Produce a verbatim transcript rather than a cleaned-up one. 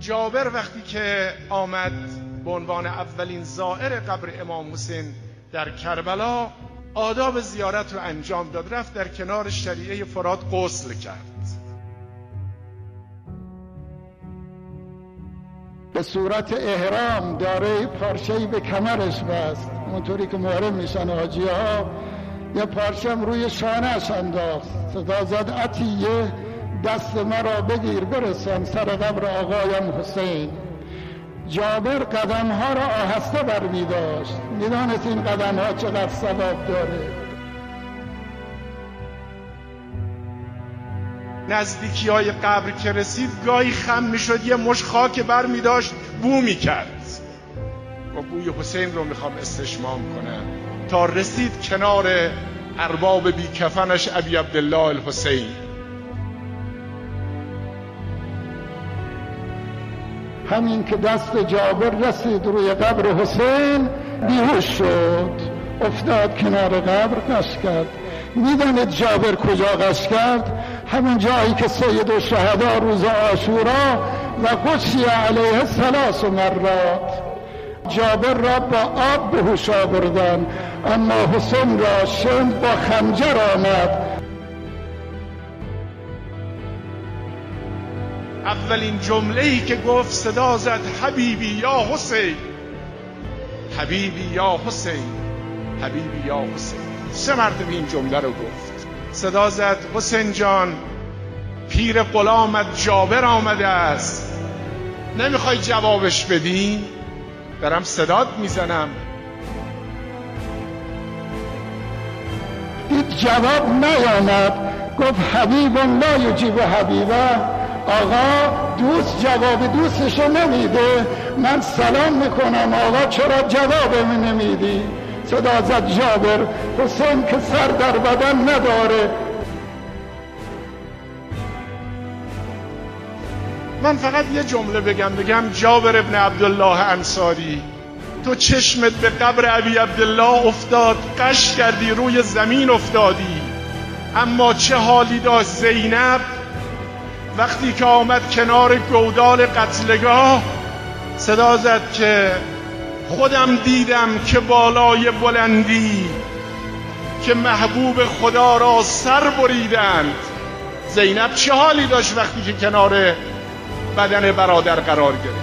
جابر وقتی که آمد به عنوان اولین زائر قبر امام حسین در کربلا، آداب زیارت رو انجام داد. رفت در کنار شریعه فرات غسل کرد. به صورت احرام داره پارچه‌ای به کمرش بست، اونطوری که محرم میشن حاجی ها. یه پارچه‌ام روی شانه‌اش انداخت، صدا زد عطیه دست مرا بگیر برسان سر قبر آقایم حسین. جابر قدم ها را آهسته بر می داشت، می دانست این قدم ها چقدر ثواب داره. نزدیکی های قبر که رسید گاهی خم می شد، یه مش خاک بر می داشت بو می کرد و بوی حسین رو می خوام استشمام کنم، تا رسید کنار ارباب بی کفنش ابی عبدالله الحسین. همین که دست جابر رسید روی قبر حسین بیهوش شد، افتاد کنار قبر، قش کرد. میدانید جابر کجا قش کرد؟ همون جایی که سید الشهدا روز عاشورا و غشی علیه ثلاث مرات جابر را با آب به هوش آوردن، اما حسین را شند با خنجر آمد. اولین جمله‌ای که گفت صدا زد حبیبی یا حسین، حبیبی یا حسین، حبیبی یا حسین. سه مرتبه این جمله رو گفت. صدا زد حسین جان، پیر غلامت جابر آمده است، نمیخوای جوابش بدی؟ دارم صدات میزنم. دید جواب نیامد، گفت حبیب لا یجیب حبیبه. آقا دوست جواب دوستشو نمیده، من سلام میکنم آقا چرا جواب من نمیدی؟ صدا زد جابر حسین که سر در بدن نداره. من فقط یه جمله بگم بگم جابر ابن عبدالله انصاری، تو چشمت به قبر ابی عبدالله افتاد، قش کردی روی زمین افتادی، اما چه حالی داشت زینب وقتی که آمد کنار گودال قتلگاه؟ صدا زد که خودم دیدم که بالای بلندی که محبوب خدا را سر بریدند. زینب چه حالی داشت وقتی که کنار بدن برادر قرار گرفت؟